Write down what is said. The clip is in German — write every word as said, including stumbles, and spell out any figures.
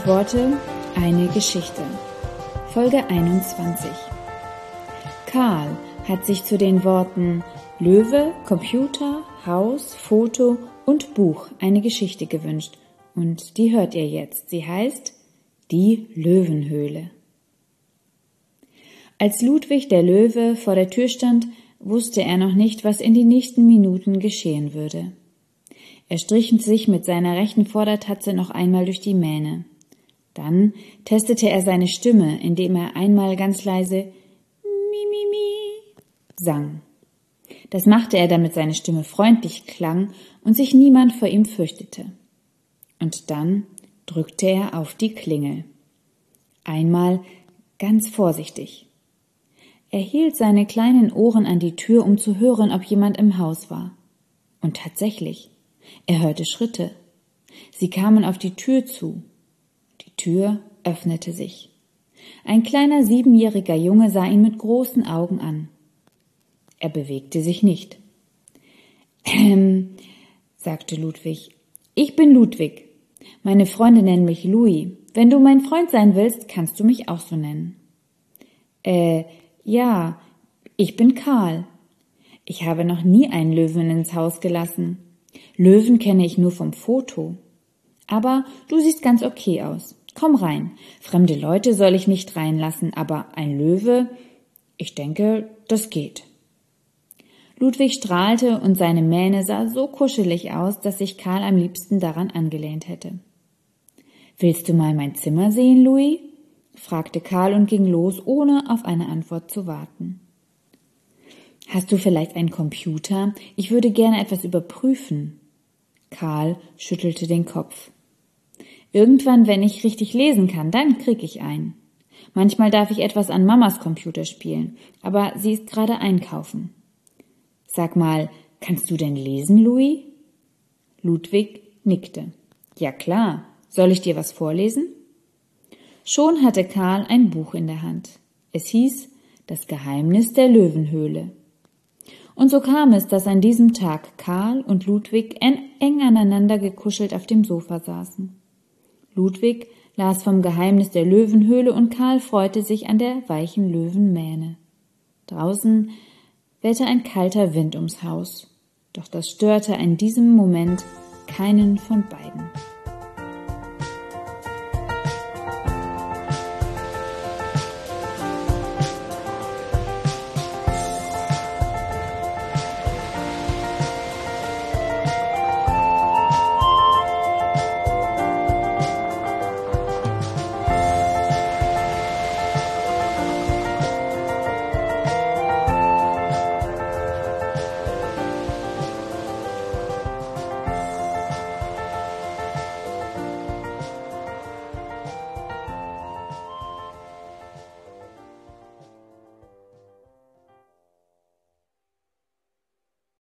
Stichworte: eine Geschichte. Folge einundzwanzig. Karl hat sich zu den Worten Löwe, Computer, Haus, Foto und Buch eine Geschichte gewünscht und die hört ihr jetzt. Sie heißt Die Löwenhöhle. Als Ludwig der Löwe vor der Tür stand, wusste er noch nicht, was in den nächsten Minuten geschehen würde. Er strich sich mit seiner rechten Vordertatze noch einmal durch die Mähne. Dann testete er seine Stimme, indem er einmal ganz leise Mi, mi, mi sang. Das machte er, damit seine Stimme freundlich klang und sich niemand vor ihm fürchtete. Und dann drückte er auf die Klingel. Einmal ganz vorsichtig. Er hielt seine kleinen Ohren an die Tür, um zu hören, ob jemand im Haus war. Und tatsächlich, er hörte Schritte. Sie kamen auf die Tür zu. Die Tür öffnete sich. Ein kleiner siebenjähriger Junge sah ihn mit großen Augen an. Er bewegte sich nicht. Ähm, sagte Ludwig. Ich bin Ludwig. Meine Freunde nennen mich Louis. Wenn du mein Freund sein willst, kannst du mich auch so nennen. Äh, ja, ich bin Karl. Ich habe noch nie einen Löwen ins Haus gelassen. Löwen kenne ich nur vom Foto. Aber du siehst ganz okay aus. Komm rein. Fremde Leute soll ich nicht reinlassen, aber ein Löwe, ich denke, das geht. Ludwig strahlte und seine Mähne sah so kuschelig aus, dass sich Karl am liebsten daran angelehnt hätte. Willst du mal mein Zimmer sehen, Louis? Fragte Karl und ging los, ohne auf eine Antwort zu warten. Hast du vielleicht einen Computer? Ich würde gerne etwas überprüfen. Karl schüttelte den Kopf. Irgendwann, wenn ich richtig lesen kann, dann krieg ich einen. Manchmal darf ich etwas an Mamas Computer spielen, aber sie ist gerade einkaufen. Sag mal, kannst du denn lesen, Louis? Ludwig nickte. Ja klar, soll ich dir was vorlesen? Schon hatte Karl ein Buch in der Hand. Es hieß Das Geheimnis der Löwenhöhle. Und so kam es, dass an diesem Tag Karl und Ludwig eng aneinander gekuschelt auf dem Sofa saßen. Ludwig las vom Geheimnis der Löwenhöhle und Karl freute sich an der weichen Löwenmähne. Draußen wehte ein kalter Wind ums Haus, doch das störte in diesem Moment keinen von beiden.